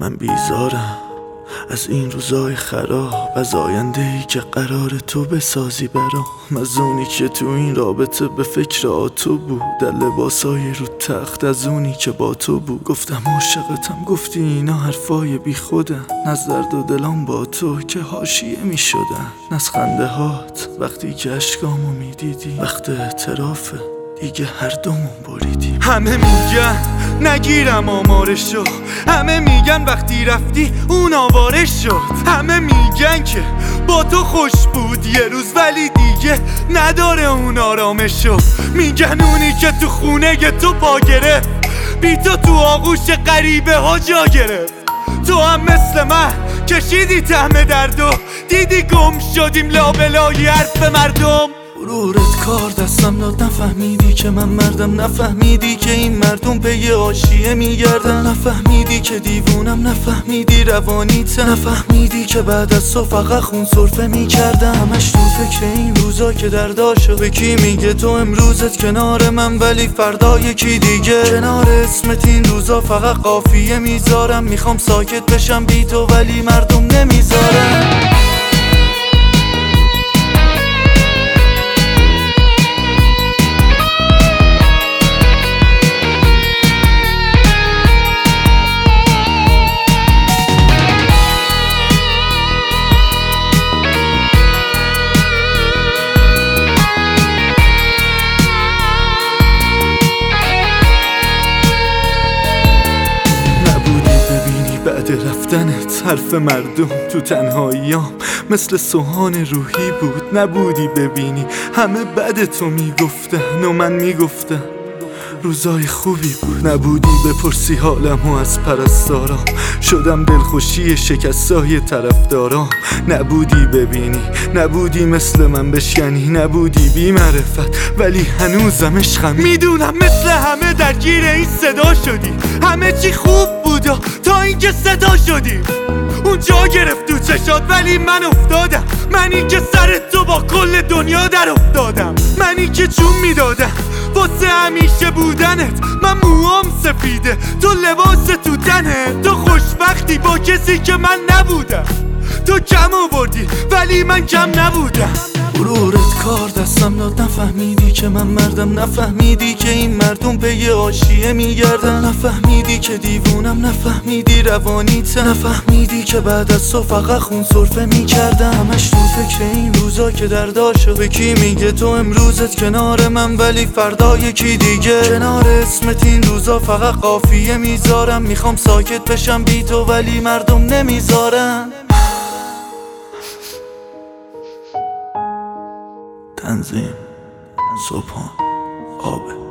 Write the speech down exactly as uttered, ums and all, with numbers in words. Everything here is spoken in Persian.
من بیزارم از این روزای خراب، از آینده ای که قرار تو بسازی برام، از اونی که تو این رابطه به فکر آتو بود، در لباسای رو تخت از اونی که با تو بود. گفتم عاشقتم، گفتی اینا حرفای بی خودن، از درد و دلام با تو که حاشیه می شدن، از خنده هات وقتی که اشکامو می دیدی، وقت اعترافه دیگه هر دومون بریدیم. همه میگن نگیرم آمارشو، همه میگن وقتی رفتی اون آواره شد، همه میگن که با تو خوش بود یه روز ولی دیگه نداره اون آرامشو، میگن اونی که تو خونه تو پا گرفت، بی تو تو آغوش غریبه ها جا گرفت. تو هم مثل من کشیدی طعم درد و دیدی گم شدیم لابلای حرف مردم. غرورت کار دستم داد، نفهمیدی که من مردم، نفهمیدی که این مردم پی حاشیه میگردن، نفهمیدی که دیوونم، نفهمیدی روانیتم، نفهمیدی که بعد از تو فقط خون سرفه میکردم. همش تو فکر این روزا که درداشو به کی میگه، تو امروزت کنار من ولی فردا یکی دیگه. کنار اسمت این روزا فقط قافیه میذارم، میخوام ساکت بشم بی تو ولی مردم نمیذارم. بعد رفتنت حرف مردم تو تنهاییام مثل سوهان روحی بود، نبودی ببینی همه بد تو میگفتن و من میگفتم روزای خوبی بود. نبودی بپرسی حالمو از پرستارام، شدم دلخوشی شکستای طرفدارام. نبودی ببینی، نبودی مثل من بشکنی، نبودی بی معرفت ولی هنوزم عشقم. میدونم مثل همه درگیر این صدا شدی، همه چی خوب بود تا اینکه صدا شدی. اونجا گرفت تو چشات ولی من افتادم، منی که سر تو با کل دنیا در افتادم، منی که جون میدادم واسه همیشه بودنت. من موام سفیده تو لباس تو تنه، تو خوشبختی با کسی که من نبودم، تو کم آوردی ولی من کم نبودم. غرورت کار دستم داد، نفهمیدی که من مردم، نفهمیدی که این مردم پی حاشیه میگردن، نفهمیدی که دیوونم، نفهمیدی روانیتم، نفهمیدی که بعد از تو فقط خون سرفه میکردم. همش تو فکر این روزا که درداشو به کی میگه، تو امروزت کنار من ولی فردا یکی دیگه. کنار اسمت این روزا فقط قافیه میذارم، میخوام ساکت بشم بی تو ولی مردم نمیذارن. تنظیم صبحان آب